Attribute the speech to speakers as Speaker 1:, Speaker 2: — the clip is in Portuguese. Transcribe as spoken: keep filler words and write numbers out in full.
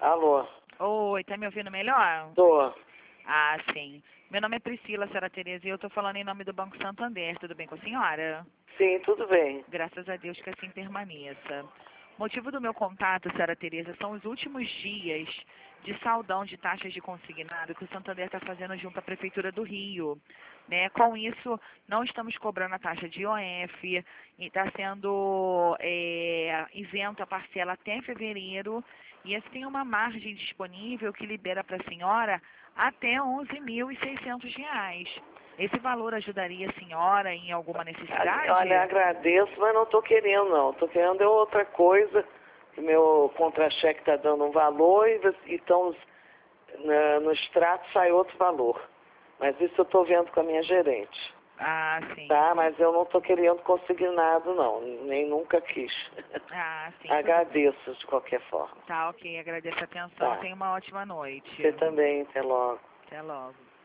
Speaker 1: Alô?
Speaker 2: Oi, tá me ouvindo melhor?
Speaker 1: Tô.
Speaker 2: Ah, sim. Meu nome é Priscila, senhora Tereza, e eu tô falando em nome do Banco Santander. Tudo bem com a senhora?
Speaker 1: Sim, tudo bem.
Speaker 2: Graças a Deus que assim permaneça. O motivo do meu contato, senhora Tereza, são os últimos dias de saldão de taxas de consignado que o Santander está fazendo junto à Prefeitura do Rio. Né? Com isso, não estamos cobrando a taxa de I O F, e está sendo é, isento a parcela até fevereiro, e assim tem uma margem disponível que libera para a senhora até onze mil e seiscentos reais. Esse valor ajudaria a senhora em alguma necessidade?
Speaker 1: Olha, agradeço, mas não estou querendo, não. Estou querendo é outra coisa. O meu contra-cheque está dando um valor e então na, no extrato sai outro valor. Mas isso eu estou vendo com a minha gerente.
Speaker 2: Ah, sim.
Speaker 1: Tá, mas eu não estou querendo conseguir nada, não. Nem nunca quis.
Speaker 2: Ah, sim.
Speaker 1: Agradeço de qualquer forma.
Speaker 2: Tá, ok. Agradeço a atenção.
Speaker 1: Tá.
Speaker 2: Tenha uma ótima noite.
Speaker 1: Você também, até logo.
Speaker 2: Até logo.